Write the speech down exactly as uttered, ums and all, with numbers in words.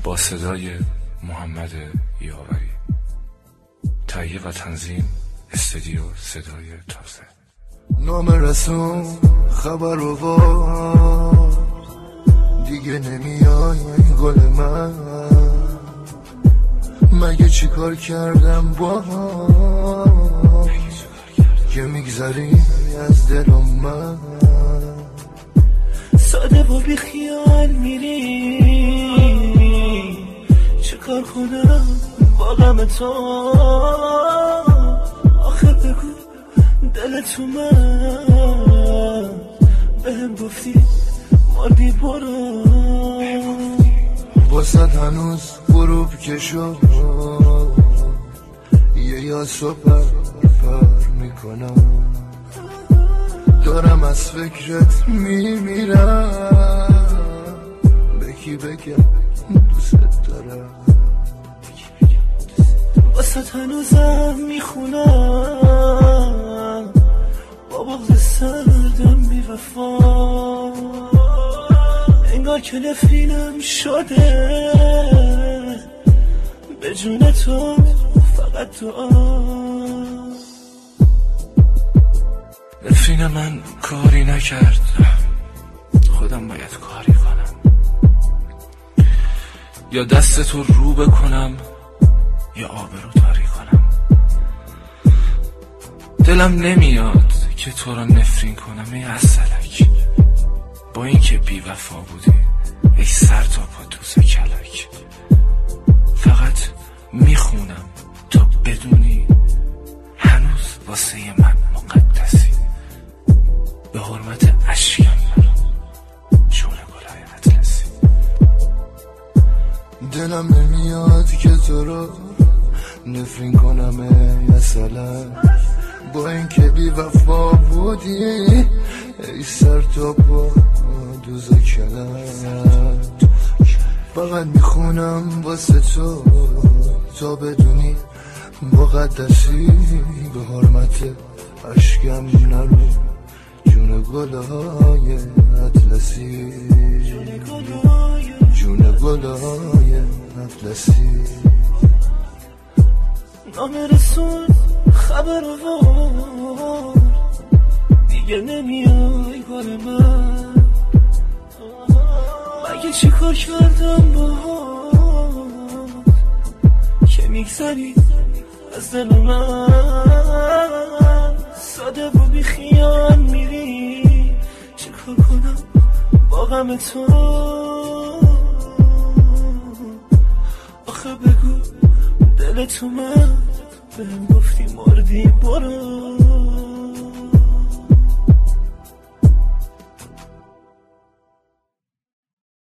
با صدای محمد یاوری، تهیه و تنظیم استودیو صدای تازه. نام رسون خبر رو وار دیگه نمیای گل من، مگه چی کار کردم با که میگذری از دلم من؟ ساده و بی خیال میری، چه کار کنم با غم تو؟ آخه بگو دل تو من بهم گفتی مردی برو، واسه هنوز غروب که شد یه یا سپر پر میکنم، دارم از فکرت میمیرم، به کی بگم دوست دارم؟ واسه هنوزم میخونم با بغض سردم بی وفا، انگار که نفرینم شده به جون تو فقط تو. نفرین من کاری نکرد، خودم باید کاری کنم، یا دست تو رو بکنم یا آبرو تاری کنم. دلم نمیاد که تو را نفرین کنم ای عسلک، با اینکه بی وفا بودی ای سر تا پا دوز کلک. فقط میخونم تا بدونی هنوز واسه من مقدسی، به حرمت عشقم برم جون گلای اطلسی. دلم نمیاد که تو رو نفرین کنم ای عسلک، با اینکه بی وفا بودی ای سر تا پا دوز کلک. فقط میخونم واسه تو تا بدونی مقدسی، به حرمت عشقم نرو جون گلای اطلسی، جون گلای اطلسی. نام رسون خبر وار دیگه نمیای گل من، مگه چی کار کردم با که میگذری از دل من؟ ساده و بی خیال میری، چه کار کنم با غم تو؟ آخه بگو دل تو من بهم گفتی مردی برو.